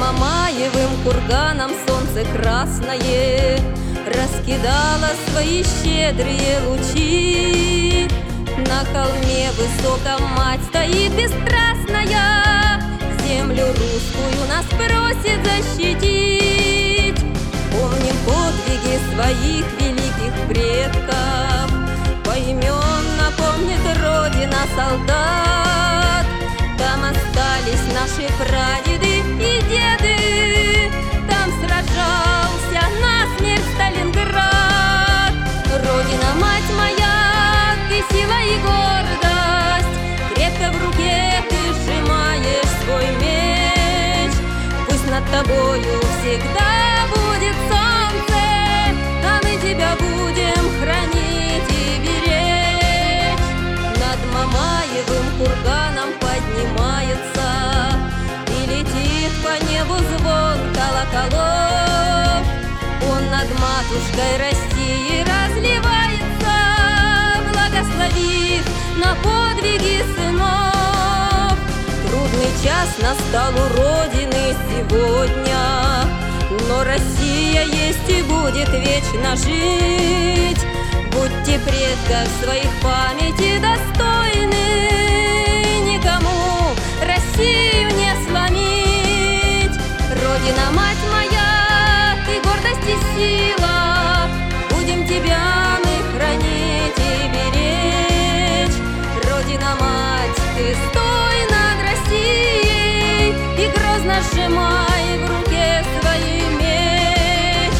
Мамаевым курганом солнце красное раскидало свои щедрые лучи. На холме высоком мать стоит бесстрастная, землю русскую нас просит защитить. Помним подвиги своих великих предков, поименно помнит Родина солдат. Там остались наши прадеды и деды, там сражался насмерть Сталинград. Родина, мать моя, ты сила и гордость, крепко в руке ты сжимаешь свой меч. Пусть над тобою всегда будет солнце, а мы тебя будем хранить и беречь. Над Мамаевым курганом поднимается и летит по небу звон колоколов. Он над матушкой России разливается, благословив на подвиги сынов. Трудный час настал у Родины сегодня, но Россия есть и будет вечно жить. Будьте предков своих памяти достойны, никому Россию не сломить. Родина, мать моя, ты гордость и сила, будем тебя мы хранить и беречь. Родина, мать, ты стой над Россией и грозно сжимай в руке свой меч.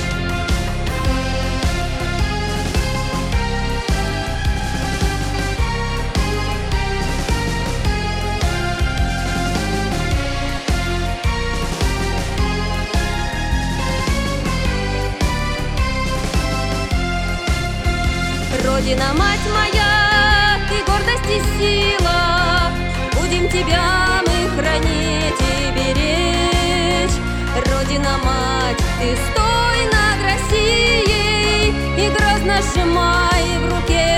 Родина, мать моя, ты гордость и сила, будем тебя мы хранить и беречь. Родина, мать, ты стой над Россией и грозно сжимай в руке